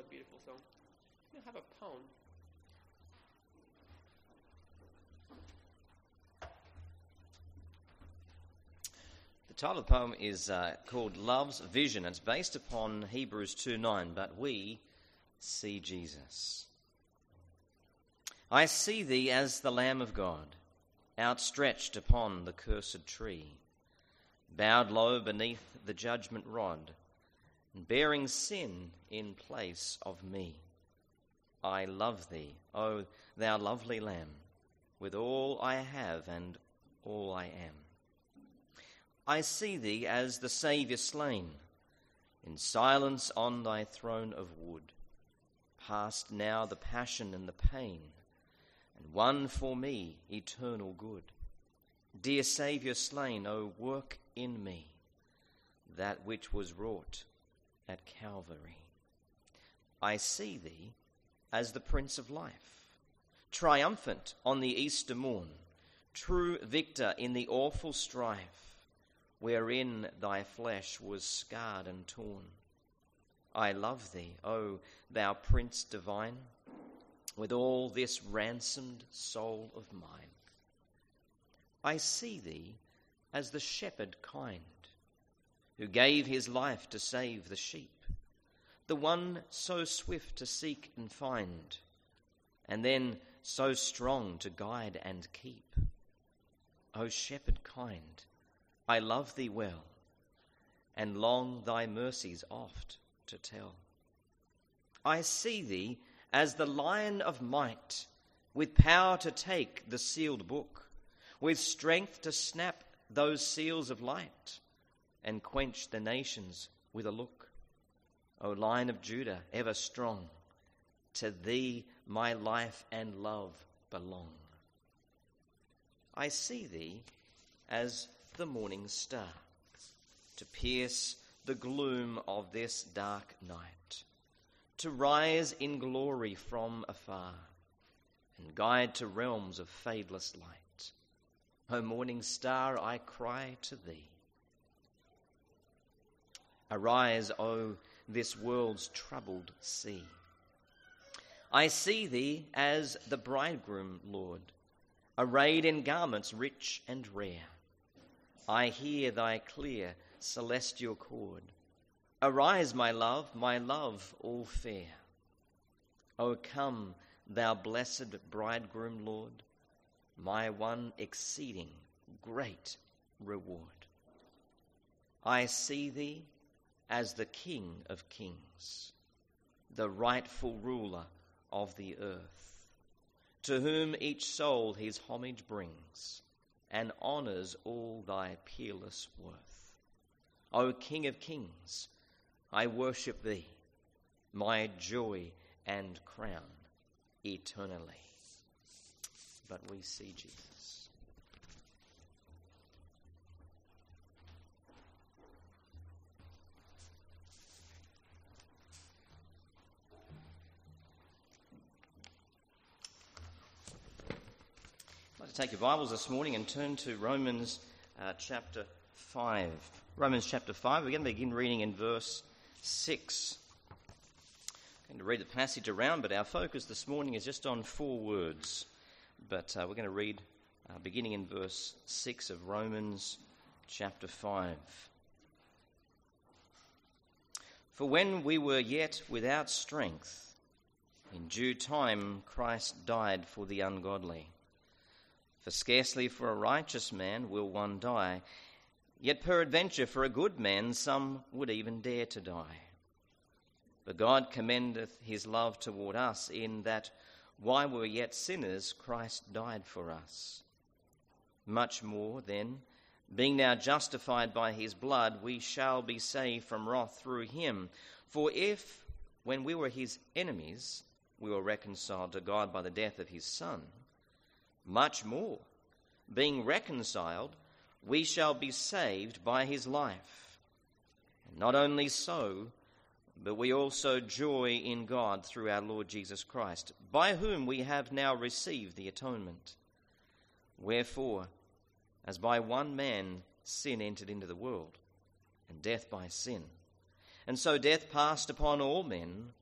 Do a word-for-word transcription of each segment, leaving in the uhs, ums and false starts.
beautiful song. I have a poem. The title of the poem is uh, called Love's Vision. It's based upon Hebrews two nine, but we see Jesus. I see thee as the Lamb of God, outstretched upon the cursed tree, bowed low beneath the judgment rod, and bearing sin in place of me. I love thee, O thou lovely Lamb, with all I have and all I am. I see thee as the Saviour slain, in silence on thy throne of wood, past now the passion and the pain, and won for me eternal good. Dear Saviour slain, O work in me that which was wrought at Calvary. I see thee as the Prince of Life, triumphant on the Easter morn, true victor in the awful strife, wherein thy flesh was scarred and torn. I love thee, O thou Prince divine, with all this ransomed soul of mine. I see thee as the shepherd kind, who gave his life to save the sheep, the one so swift to seek and find, and then so strong to guide and keep. O shepherd kind, I love thee well, and long thy mercies oft to tell. I see thee as the Lion of might, with power to take the sealed book, with strength to snap those seals of light, and quench the nations with a look. O Lion of Judah, ever strong, to thee my life and love belong. I see thee as the morning star, to pierce the gloom of this dark night, to rise in glory from afar, and guide to realms of fadeless light. O morning star, I cry to thee. Arise, O this world's troubled sea. I see thee as the bridegroom, Lord, arrayed in garments rich and rare. I hear thy clear celestial chord. Arise, my love, my love all fair. O come, thou blessed bridegroom, Lord, my one exceeding great reward. I see thee as the King of kings, the rightful ruler of the earth, to whom each soul his homage brings, and honours all thy peerless worth. O King of kings, I worship thee, my joy and crown eternally. But we see Jesus. I'd like to take your Bibles this morning and turn to Romans uh, chapter five. Romans chapter five, we're going to begin reading in verse six. I'm going to read the passage around, but our focus this morning is just on four words. But uh, we're going to read uh, beginning in verse six of Romans chapter five. For when we were yet without strength, in due time Christ died for the ungodly. For scarcely for a righteous man will one die, yet peradventure for a good man some would even dare to die. But God commendeth his love toward us, in that while we were yet sinners, Christ died for us. Much more, then, being now justified by his blood, we shall be saved from wrath through him. For if, when we were his enemies, we were reconciled to God by the death of his Son, much more, being reconciled, we shall be saved by his life. And not only so, but we also joy in God through our Lord Jesus Christ, by whom we have now received the atonement. Wherefore, as by one man sin entered into the world, and death by sin, and so death passed upon all men,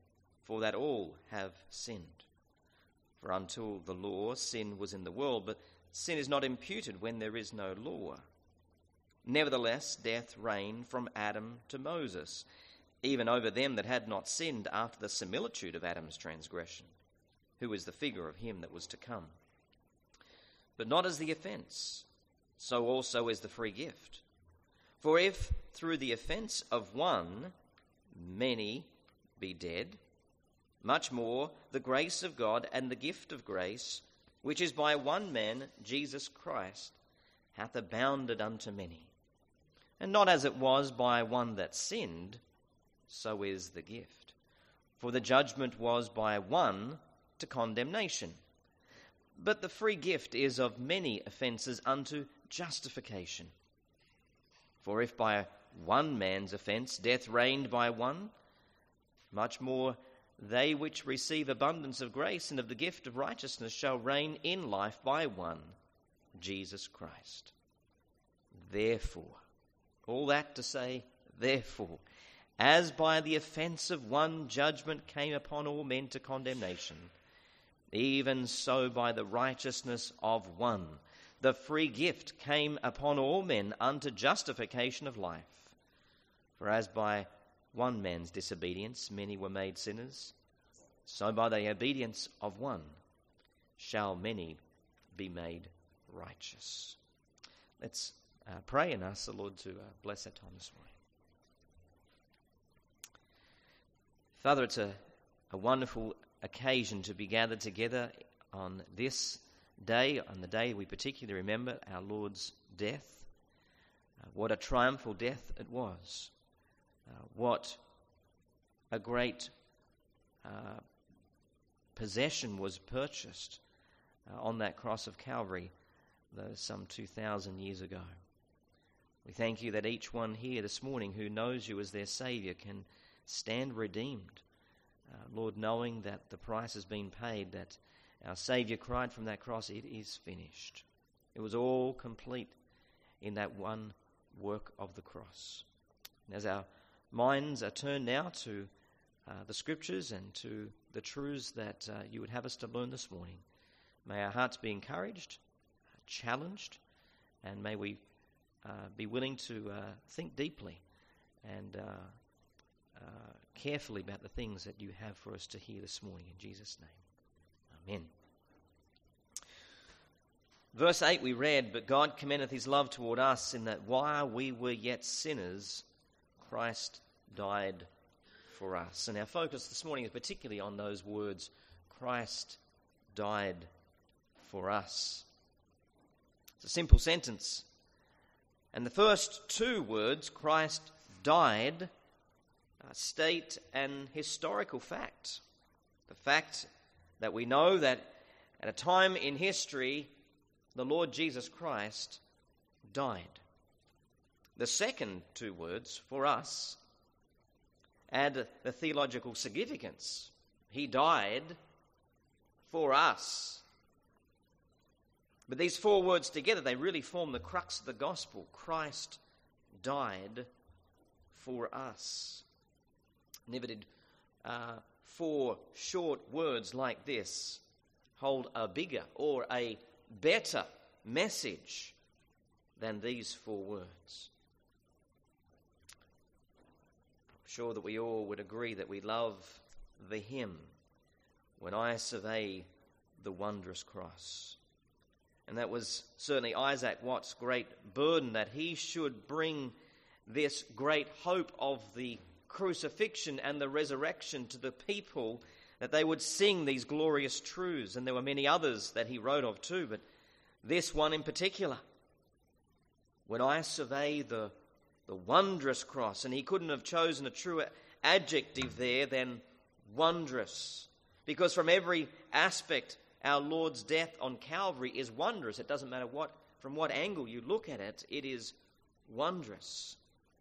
for that all have sinned. For until the law, sin was in the world, but sin is not imputed when there is no law. Nevertheless, death reigned from Adam to Moses, even over them that had not sinned, after the similitude of Adam's transgression, who is the figure of him that was to come. But not as the offence, so also is the free gift. For if through the offence of one many be dead, much more the grace of God and the gift of grace, which is by one man, Jesus Christ, hath abounded unto many. And not as it was by one that sinned, so is the gift. For the judgment was by one to condemnation, but the free gift is of many offences unto justification. For if by one man's offence death reigned by one, much more they which receive abundance of grace and of the gift of righteousness shall reign in life by one, Jesus Christ. Therefore, all that to say, therefore, as by the offence of one judgment came upon all men to condemnation, even so by the righteousness of one the free gift came upon all men unto justification of life. For as by one man's disobedience many were made sinners, so by the obedience of one shall many be made righteous. Let's uh, pray and ask the Lord to uh, bless our time this morning. Father, it's a, a wonderful occasion to be gathered together on this day, on the day we particularly remember our Lord's death. Uh, what a triumphal death it was. Uh, what a great uh, possession was purchased uh, on that cross of Calvary, though some two thousand years ago. We thank you that each one here this morning who knows you as their Saviour can stand redeemed. Uh, Lord, knowing that the price has been paid, that our Saviour cried from that cross, it is finished. It was all complete in that one work of the cross. And as our minds are turned now to uh, the Scriptures and to the truths that uh, you would have us to learn this morning, may our hearts be encouraged, challenged, and may we uh, be willing to uh, think deeply and uh, uh, carefully about the things that you have for us to hear this morning. In Jesus' name. Amen. Verse eight we read, "But God commendeth his love toward us, in that while we were yet sinners, Christ died for us." And our focus this morning is particularly on those words, Christ died for us. It's a simple sentence. And the first two words, Christ died, uh, state an historical fact. The fact that we know that at a time in history, the Lord Jesus Christ died. The second two words, for us, add the theological significance. He died for us. But these four words together, they really form the crux of the gospel. Christ died for us. Never did uh, four short words like this hold a bigger or a better message than these four words. I'm sure that we all would agree that we love the hymn, "When I Survey the Wondrous Cross." And that was certainly Isaac Watts' great burden, that he should bring this great hope of the crucifixion and the resurrection to the people, that they would sing these glorious truths. And there were many others that he wrote of too, but this one in particular, "When I survey the, the wondrous cross," and he couldn't have chosen a truer adjective there than wondrous, because from every aspect our Lord's death on Calvary is wondrous. It doesn't matter what, from what angle you look at it, it is wondrous.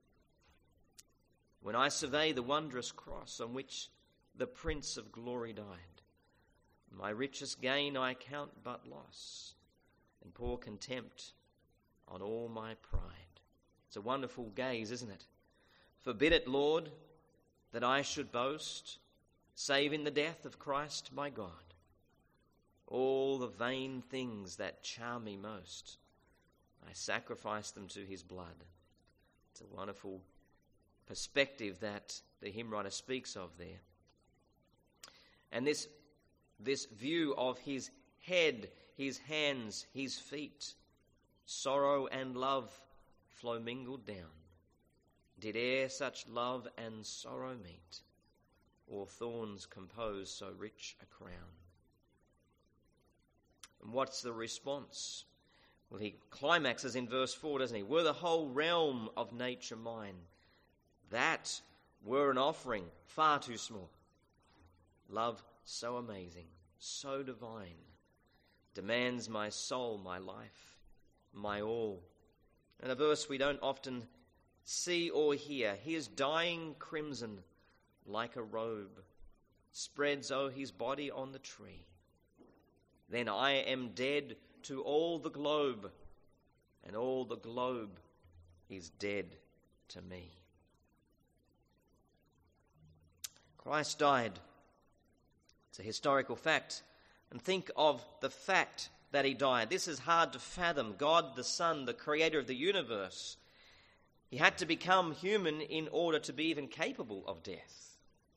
"When I survey the wondrous cross on which the Prince of Glory died, my richest gain I count but loss, and pour contempt on all my pride." It's a wonderful gaze, isn't it? "Forbid it, Lord, that I should boast, save in the death of Christ my God. All the vain things that charm me most, I sacrifice them to his blood. It's a wonderful perspective that the hymn writer speaks of there. And this, this view of his head, his hands, his feet, sorrow and love flow mingled down. Did e'er such love and sorrow meet, or thorns compose so rich a crown? And what's the response? Well, he climaxes in verse four, doesn't he? Were the whole realm of nature mine, that were an offering far too small. Love so amazing, so divine, demands my soul, my life, my all. And a verse we don't often see or hear. His dying crimson, like a robe, spreads o'er his body on the tree. Then I am dead to all the globe, and all the globe is dead to me. Christ died. It's a historical fact. And think of the fact that he died. This is hard to fathom. God the Son, the creator of the universe, he had to become human in order to be even capable of death.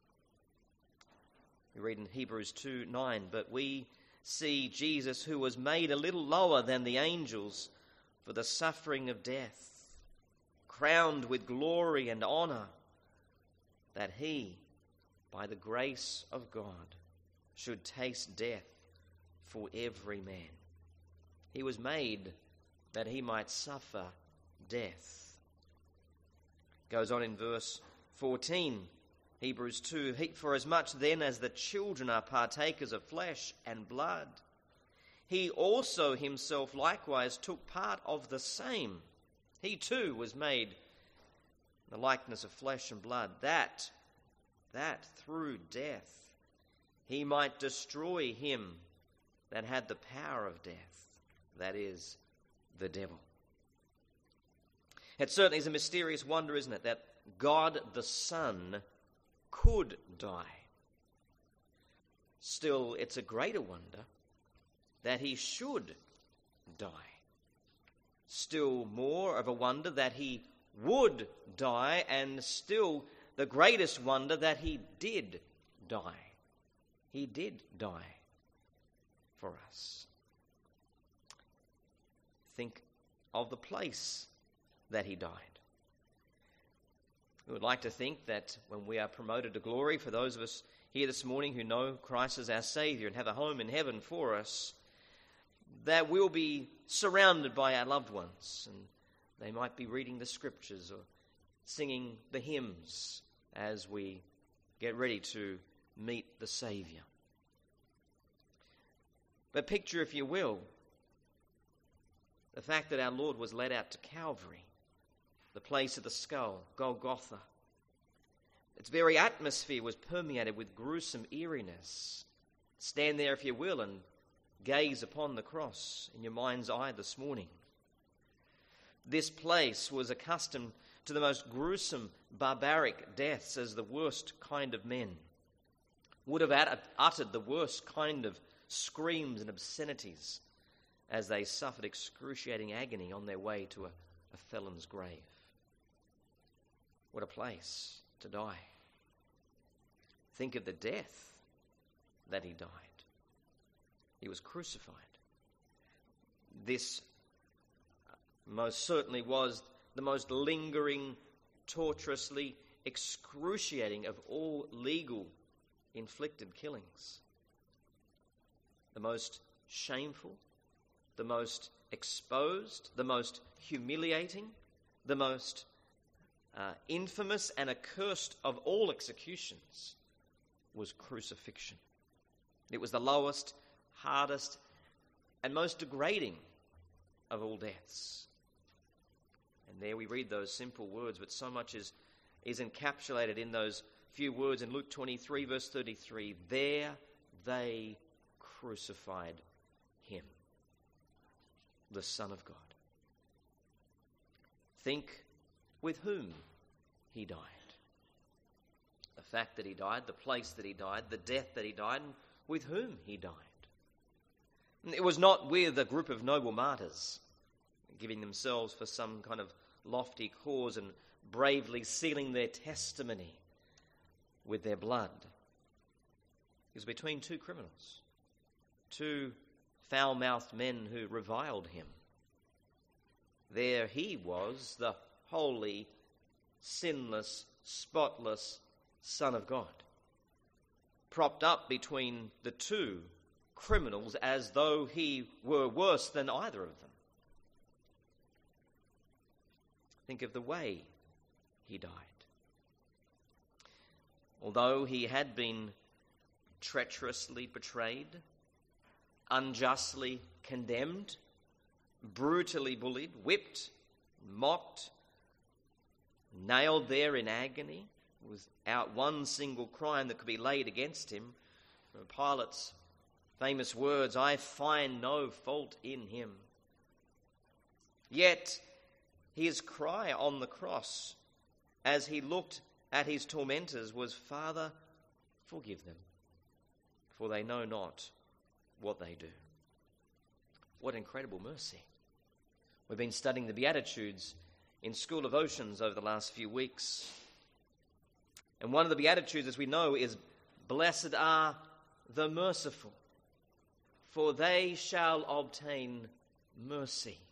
We read in Hebrews two nine, but we see Jesus, who was made a little lower than the angels for the suffering of death, crowned with glory and honor, that he, by the grace of God, should taste death for every man. He was made that he might suffer death. Goes on in verse fourteen, Hebrews two, for as much then as the children are partakers of flesh and blood, he also himself likewise took part of the same. He too was made in the likeness of flesh and blood, that, that through death he might destroy him that had the power of death, that is, the devil. It certainly is a mysterious wonder, isn't it, that God the Son could die. Still, it's a greater wonder that he should die. Still more of a wonder that he would die, and still the greatest wonder that he did die. He did die for us. Think of the place that he died. We would like to think that when we are promoted to glory, for those of us here this morning who know Christ as our Saviour and have a home in heaven for us, that we'll be surrounded by our loved ones, and they might be reading the scriptures or singing the hymns as we get ready to meet the Saviour. But picture, if you will, the fact that our Lord was led out to Calvary, the place of the skull, Golgotha. Its very atmosphere was permeated with gruesome eeriness. Stand there, if you will, and gaze upon the cross in your mind's eye this morning. This place was accustomed to the most gruesome, barbaric deaths as the worst kind of men would have uttered the worst kind of screams and obscenities as they suffered excruciating agony on their way to a, a felon's grave. What a place to die. Think of the death that he died. He was crucified. This most certainly was the most lingering, torturously excruciating of all legal inflicted killings. The most shameful, the most exposed, the most humiliating, the most uh, infamous and accursed of all executions was crucifixion. It was the lowest, hardest, and most degrading of all deaths. And there we read those simple words, but so much is, is encapsulated in those few words in Luke twenty-three, verse thirty-three. There they crucified him, the Son of God. Think with whom he died. The fact that he died, the place that he died, the death that he died, and with whom he died. And it was not with a group of noble martyrs, giving themselves for some kind of lofty cause and bravely sealing their testimony with their blood. It was between two criminals, two foul-mouthed men who reviled him. There he was, the holy, sinless, spotless Son of God, propped up between the two criminals as though he were worse than either of them. Think of the way he died. Although he had been treacherously betrayed, unjustly condemned, brutally bullied, whipped, mocked, nailed there in agony, without one single crime that could be laid against him. Pilate's famous words, "I find no fault in him." Yet his cry on the cross as he looked at his tormentors was, "Father, forgive them, for they know not what they do." What incredible mercy. We've been studying the Beatitudes in School of Oceans over the last few weeks. And one of the Beatitudes, as we know, is, "Blessed are the merciful, for they shall obtain mercy."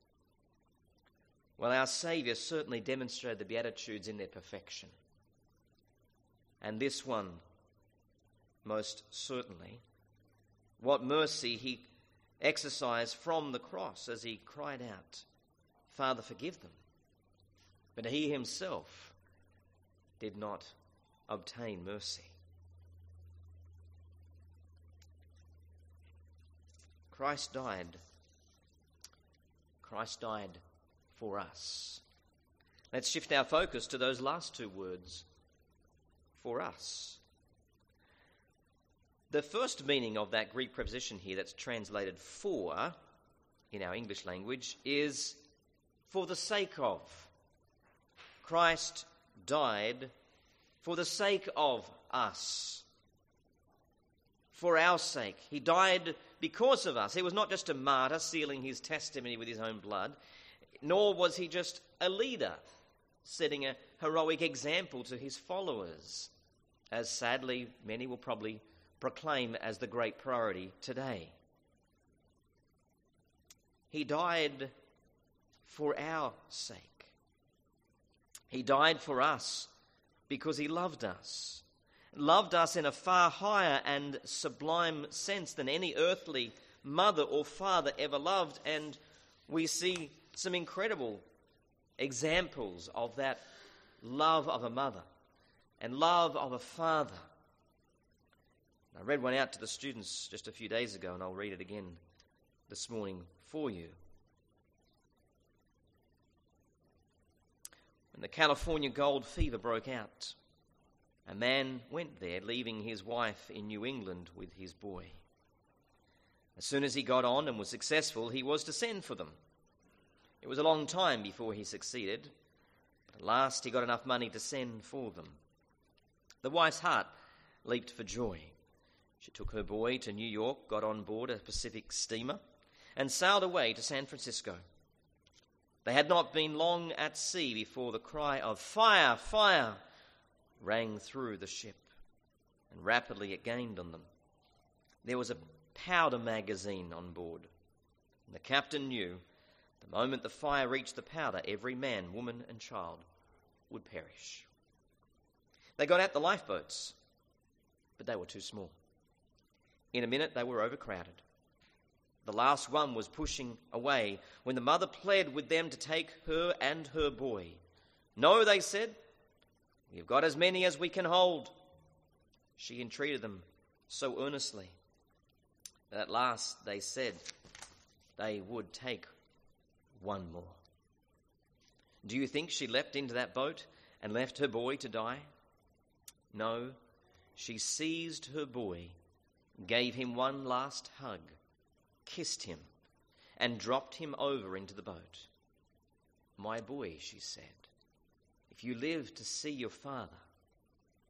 Well, our Saviour certainly demonstrated the Beatitudes in their perfection. And this one, most certainly. What mercy he exercised from the cross as he cried out, "Father, forgive them." But he himself did not obtain mercy. Christ died. Christ died for us. Let's shift our focus to those last two words, for us. The first meaning of that Greek preposition here that's translated for in our English language is for the sake of. Christ died for the sake of us. For our sake. He died because of us. He was not just a martyr sealing his testimony with his own blood, nor was he just a leader setting a heroic example to his followers, as sadly many will probably proclaim as the great priority today. He died for our sake. He died for us because he loved us. Loved us in a far higher and sublime sense than any earthly mother or father ever loved. And we see some incredible examples of that love of a mother and love of a father. I read one out to the students just a few days ago, and I'll read it again this morning for you. When the California gold fever broke out, a man went there, leaving his wife in New England with his boy. As soon as he got on and was successful, he was to send for them. It was a long time before he succeeded, but at last he got enough money to send for them. The wife's heart leaped for joy. She took her boy to New York, got on board a Pacific steamer, and sailed away to San Francisco. They had not been long at sea before the cry of "Fire! Fire!" rang through the ship, and rapidly it gained on them. There was a powder magazine on board, and the captain knew the moment the fire reached the powder, every man, woman, and child would perish. They got out the lifeboats, but they were too small. In a minute, they were overcrowded. The last one was pushing away when the mother pled with them to take her and her boy. "No," they said, "we've got as many as we can hold." She entreated them so earnestly that at last they said they would take one more. Do you think she leapt into that boat and left her boy to die? No, she seized her boy, gave him one last hug, kissed him, and dropped him over into the boat. "My boy," she said, "if you live to see your father,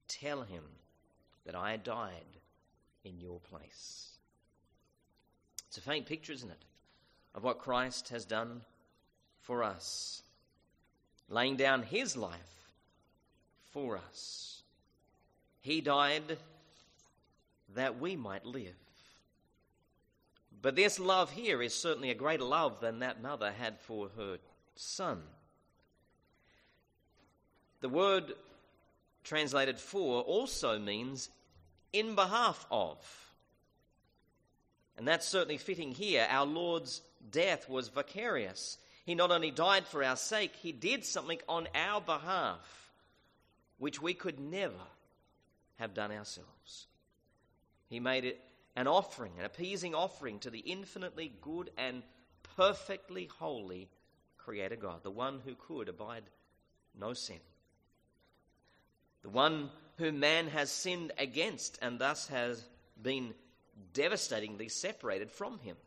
Tell him that I died in your place. It's a faint picture, isn't it, of what Christ has done for us, laying down his life for us. He died that we might live. But this love here is certainly a greater love than that mother had for her son. The word translated for also means in behalf of. And that's certainly fitting here. Our Lord's death was vicarious. He not only died for our sake, he did something on our behalf which we could never have done ourselves. He made it an offering, an appeasing offering to the infinitely good and perfectly holy Creator God, the one who could abide no sin, the one whom man has sinned against and thus has been devastatingly separated from him.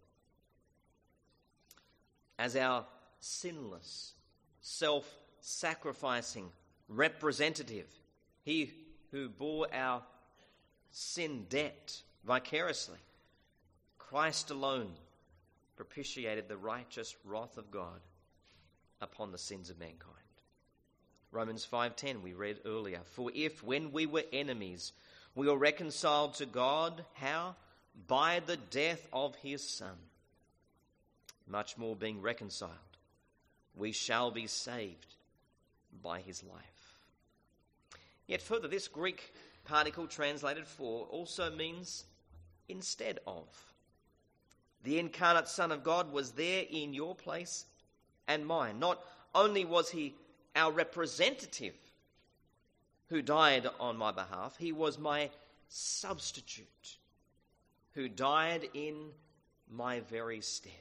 As our sinless, self-sacrificing representative, he who bore our sin debt vicariously, Christ alone propitiated the righteous wrath of God upon the sins of mankind. Romans five ten we read earlier, for if when we were enemies we were reconciled to God, how? By the death of his Son. Much more being reconciled, we shall be saved by his life. Yet further, this Greek particle translated for also means instead of. The incarnate Son of God was there in your place and mine. Not only was he our representative who died on my behalf, he was my substitute who died in my very stead.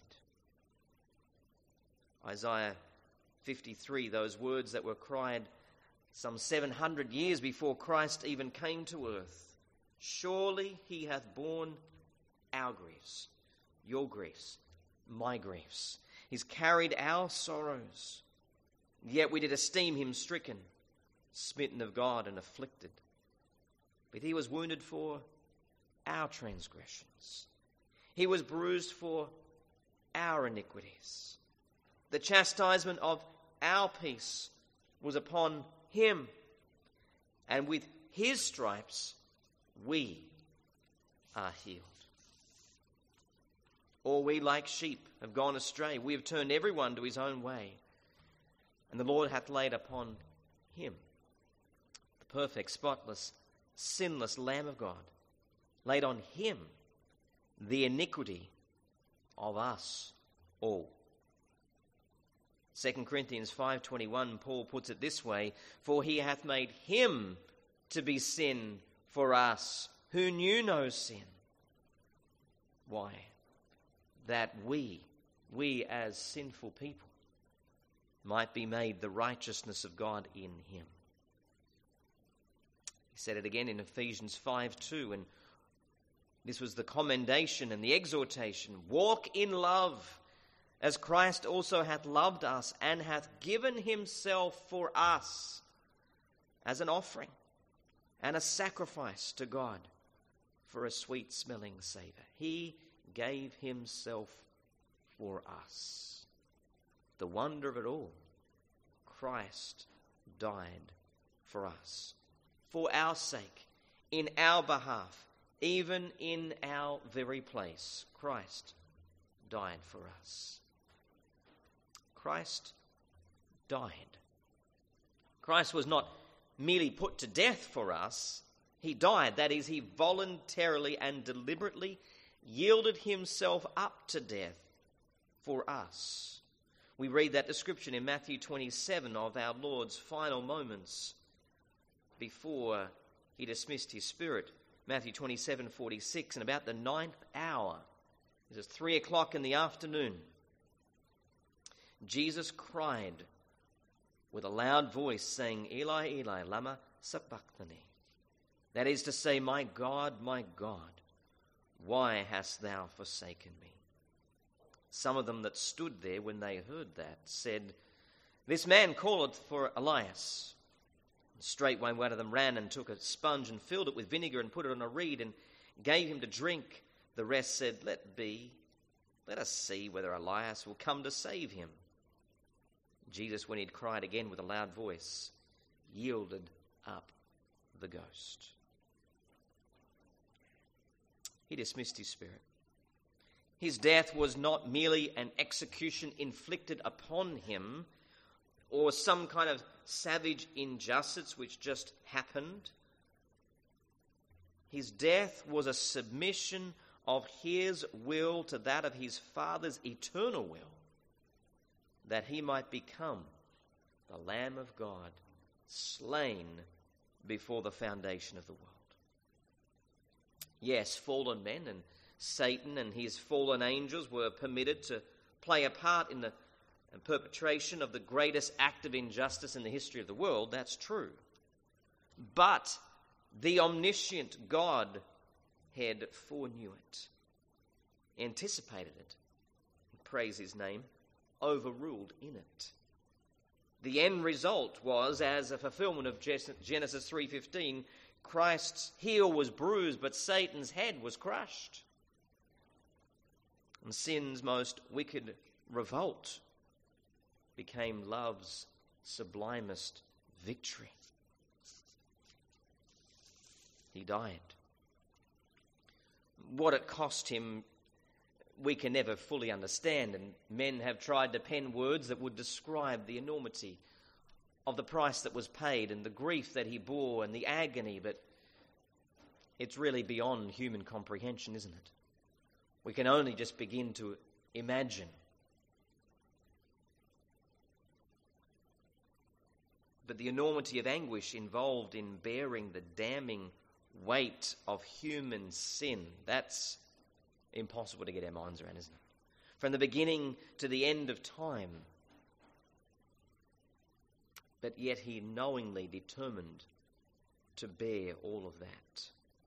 Isaiah fifty-three, those words that were cried some seven hundred years before Christ even came to earth. Surely he hath borne our griefs, your griefs, my griefs. He's carried our sorrows. Yet we did esteem him stricken, smitten of God and afflicted. But he was wounded for our transgressions. He was bruised for our iniquities. The chastisement of our peace was upon him, and with his stripes we are healed. All we like sheep have gone astray. We have turned everyone to his own way. And the Lord hath laid upon him, the perfect, spotless, sinless Lamb of God, laid on him the iniquity of us all. Second Corinthians five twenty-one, Paul puts it this way, for he hath made him to be sin for us, who knew no sin. Why? That we, we as sinful people, might be made the righteousness of God in him. He said it again in Ephesians five two, and this was the commendation and the exhortation. Walk in love, as Christ also hath loved us, and hath given himself for us as an offering and a sacrifice to God for a sweet-smelling savour. He gave himself for us. The wonder of it all, Christ died for us, for our sake, in our behalf, even in our very place. Christ died for us. Christ died. Christ was not merely put to death for us. He died. That is, he voluntarily and deliberately yielded himself up to death for us. We read that description in Matthew twenty-seven of our Lord's final moments before he dismissed his spirit. Matthew twenty-seven forty-six, and about the ninth hour, it was three o'clock in the afternoon, Jesus cried with a loud voice, saying, Eli, Eli, lama sabachthani. That is to say, my God, my God, why hast thou forsaken me? Some of them that stood there when they heard that said, This man calleth for Elias. Straightway one of them ran and took a sponge and filled it with vinegar and put it on a reed and gave him to drink. The rest said, "Let be. Let us see whether Elias will come to save him." Jesus, when he had cried again with a loud voice, yielded up the ghost. He dismissed his spirit. His death was not merely an execution inflicted upon him or some kind of savage injustice which just happened. His death was a submission of his will to that of his Father's eternal will, that he might become the Lamb of God, slain before the foundation of the world. Yes, fallen men and Satan and his fallen angels were permitted to play a part in the perpetration of the greatest act of injustice in the history of the world. That's true. But the omniscient God had foreknew it, anticipated it, praise his name, overruled in it. The end result was, as a fulfillment of Genesis three fifteen, Christ's heel was bruised, but Satan's head was crushed. And sin's most wicked revolt became love's sublimest victory. He died. What it cost him, we can never fully understand, and men have tried to pen words that would describe the enormity of the price that was paid and the grief that he bore and the agony, but it's really beyond human comprehension, isn't it? We can only just begin to imagine. But the enormity of anguish involved in bearing the damning weight of human sin, that's impossible to get our minds around, isn't it? From the beginning to the end of time. But yet he knowingly determined to bear all of that.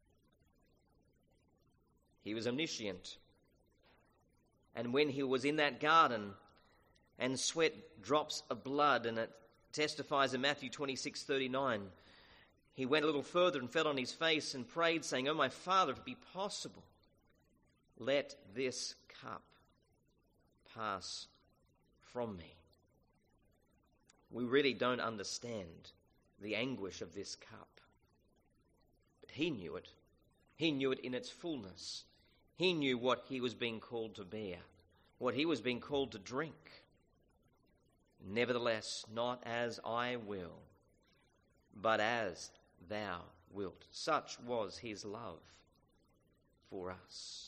He was omniscient. And when he was in that garden and sweat drops of blood, and it testifies in Matthew twenty-six thirty-nine, he went a little further and fell on his face and prayed, saying, "Oh, my Father, if it be possible, let this cup pass from me." We really don't understand the anguish of this cup. But he knew it. He knew it in its fullness. He knew what he was being called to bear, what he was being called to drink. Nevertheless, not as I will, but as thou wilt. Such was his love for us.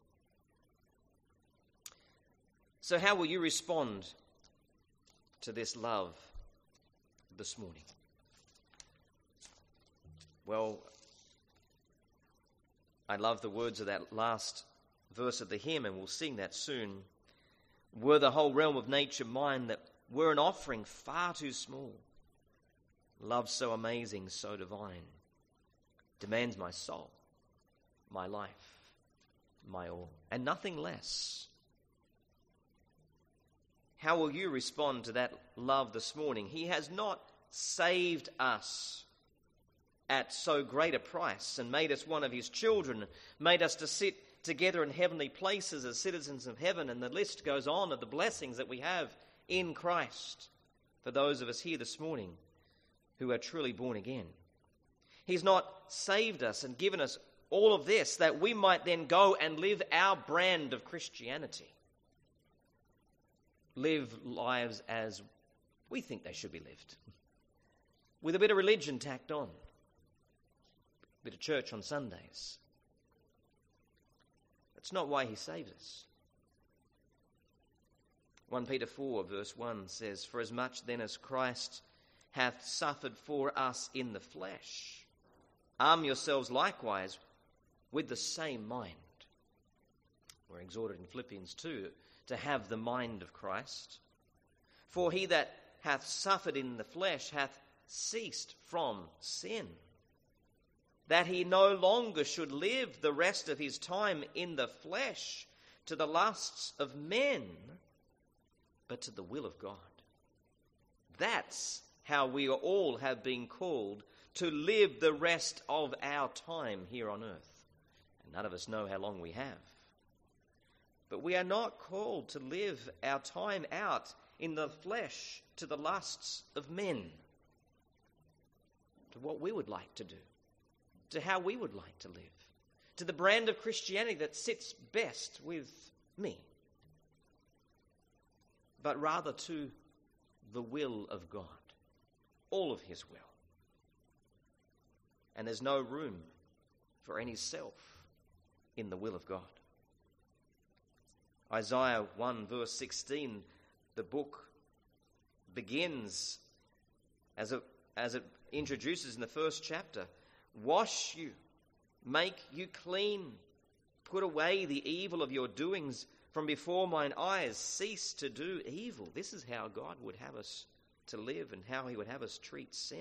So how will you respond to this love this morning? Well, I love the words of that last verse of the hymn, and we'll sing that soon. Were the whole realm of nature mine, that were an offering far too small. Love so amazing, so divine, demands my soul, my life, my all, and nothing less. How will you respond to that love this morning? He has not saved us at so great a price and made us one of his children, made us to sit together in heavenly places as citizens of heaven, and the list goes on of the blessings that we have in Christ for those of us here this morning who are truly born again. He's not saved us and given us all of this that we might then go and live our brand of Christianity. Live lives as we think they should be lived, with a bit of religion tacked on, a bit of church on Sundays. That's not why he saves us. First Peter four verse one says, "For as much then as Christ hath suffered for us in the flesh, arm yourselves likewise with the same mind." We're exhorted in Philippians two to have the mind of Christ. "For he that hath suffered in the flesh hath ceased from sin, that he no longer should live the rest of his time in the flesh to the lusts of men, but to the will of God." That's how we all have been called to live the rest of our time here on earth. And none of us know how long we have. But we are not called to live our time out in the flesh to the lusts of men, to what we would like to do, to how we would like to live, to the brand of Christianity that sits best with me, but rather to the will of God, all of his will. And there's no room for any self in the will of God. Isaiah one verse sixteen, the book begins as it, as it introduces in the first chapter, wash you, make you clean, put away the evil of your doings from before mine eyes, cease to do evil. This is how God would have us to live and how he would have us treat sin.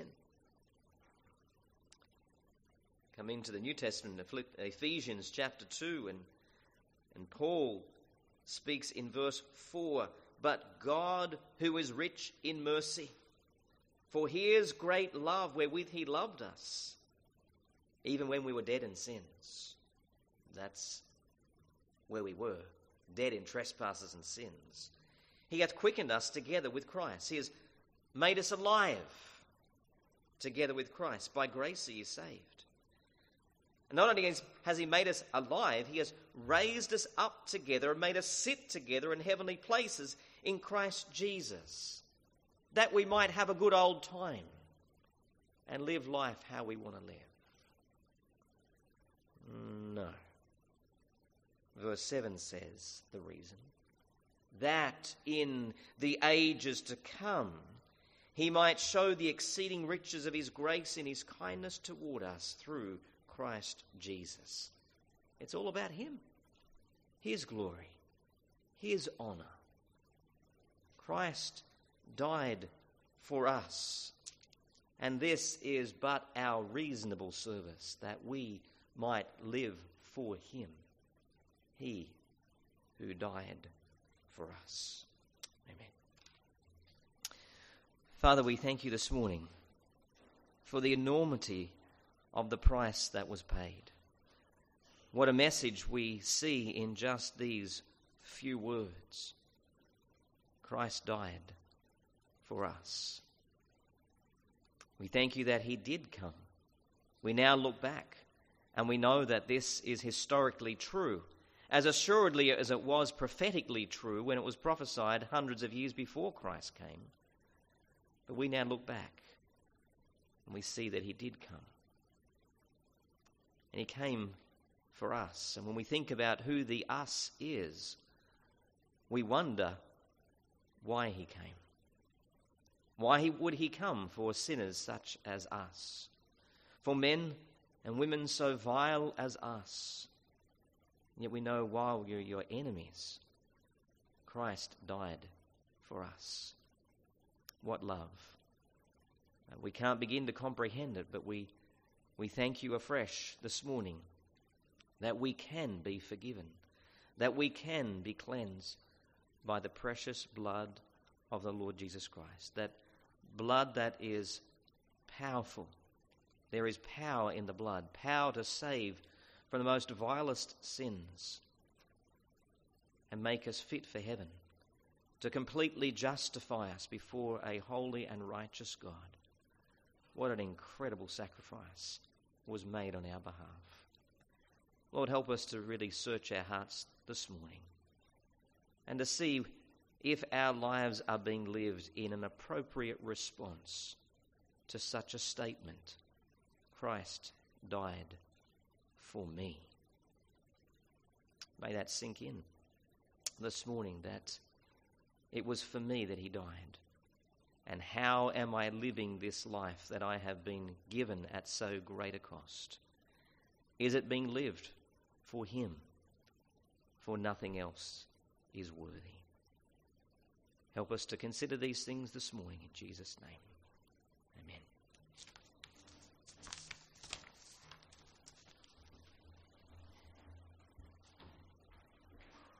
Come into the New Testament, Ephesians chapter two, and, and Paul speaks in verse four, but God who is rich in mercy, for his great love wherewith he loved us, even when we were dead in sins. That's where we were, dead in trespasses and sins. He hath quickened us together with Christ. He has made us alive together with Christ. By grace are you saved. And not only has he made us alive, he has raised us up together and made us sit together in heavenly places in Christ Jesus, that we might have a good old time and live life how we want to live. No. Verse seven says the reason. That in the ages to come he might show the exceeding riches of his grace in his kindness toward us through Christ Jesus. It's all about him, his glory, his honor. Christ died for us, and this is but our reasonable service, that we might live for him, he who died for us. Amen. Father, we thank you this morning for the enormity of the price that was paid. What a message we see in just these few words. Christ died for us. We thank you that he did come. We now look back and we know that this is historically true, as assuredly as it was prophetically true when it was prophesied hundreds of years before Christ came. But we now look back and we see that he did come. And he came for us. And when we think about who the us is, we wonder why he came. Why he, would he come for sinners such as us? For men and women so vile as us? And yet we know while you're your enemies, Christ died for us. What love. Uh, we can't begin to comprehend it, but we We thank you afresh this morning that we can be forgiven, that we can be cleansed by the precious blood of the Lord Jesus Christ, that blood that is powerful. There is power in the blood, power to save from the most vilest sins and make us fit for heaven, to completely justify us before a holy and righteous God. What an incredible sacrifice was made on our behalf. Lord, help us to really search our hearts this morning and to see if our lives are being lived in an appropriate response to such a statement. Christ died for me. May that sink in this morning, that it was for me that he died. And how am I living this life that I have been given at so great a cost? Is it being lived for him? For nothing else is worthy. Help us to consider these things this morning in Jesus' name. Amen.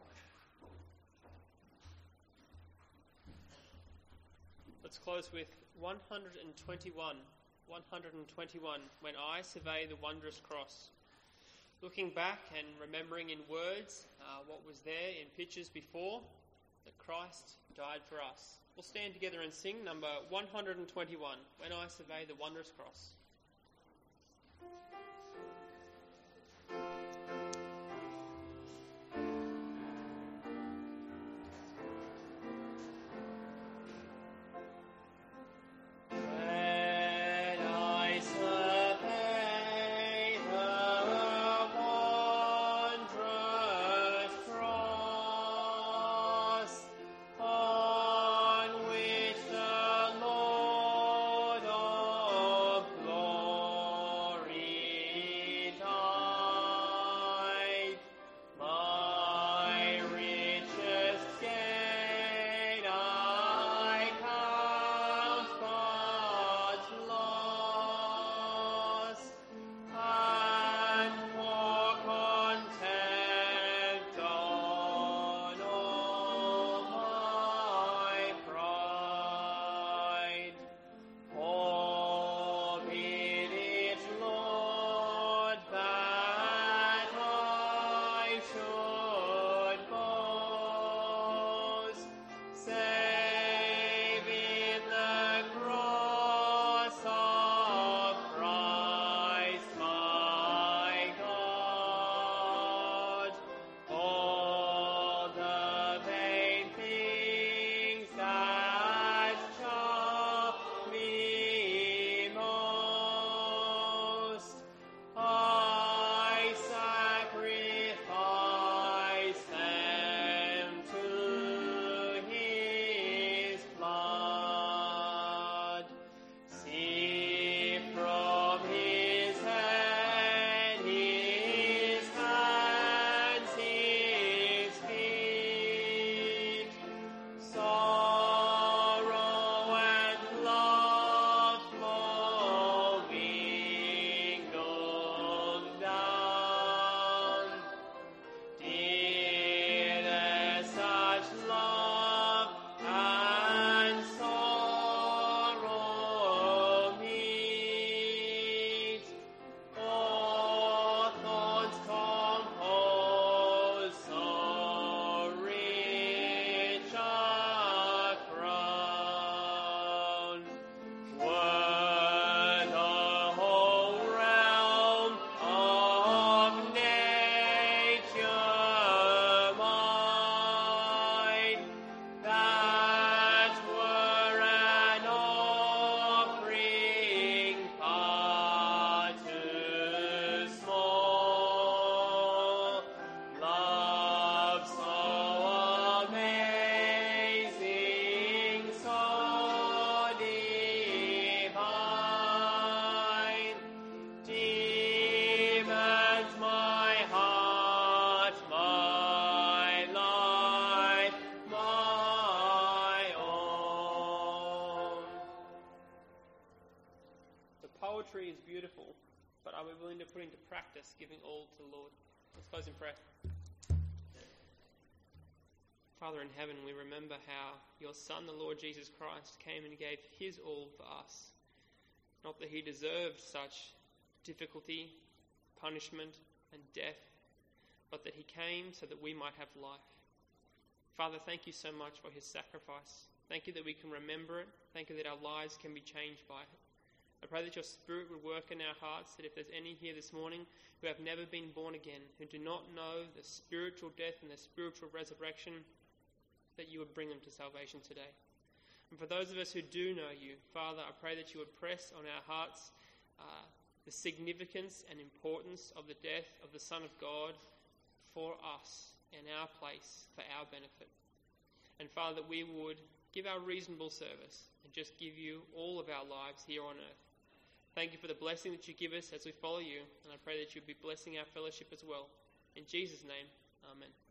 Let's close with one hundred twenty-one. one hundred twenty-one. When I survey the wondrous cross. Looking back and remembering in words uh, what was there in pictures before, that Christ died for us. We'll stand together and sing number one hundred twenty-one, When I Survey the Wondrous Cross. Poetry is beautiful, but are we willing to put into practice giving all to the Lord? Let's close in prayer. Father in heaven, we remember how your Son, the Lord Jesus Christ, came and gave his all for us. Not that he deserved such difficulty, punishment, and death, but that he came so that we might have life. Father, thank you so much for his sacrifice. Thank you that we can remember it. Thank you that our lives can be changed by it. I pray that your Spirit would work in our hearts, that if there's any here this morning who have never been born again, who do not know the spiritual death and the spiritual resurrection, that you would bring them to salvation today. And for those of us who do know you, Father, I pray that you would press on our hearts uh, the significance and importance of the death of the Son of God for us in our place, for our benefit. And Father, that we would give our reasonable service and just give you all of our lives here on earth. Thank you for the blessing that you give us as we follow you, and I pray that you'll be blessing our fellowship as well. In Jesus' name, amen.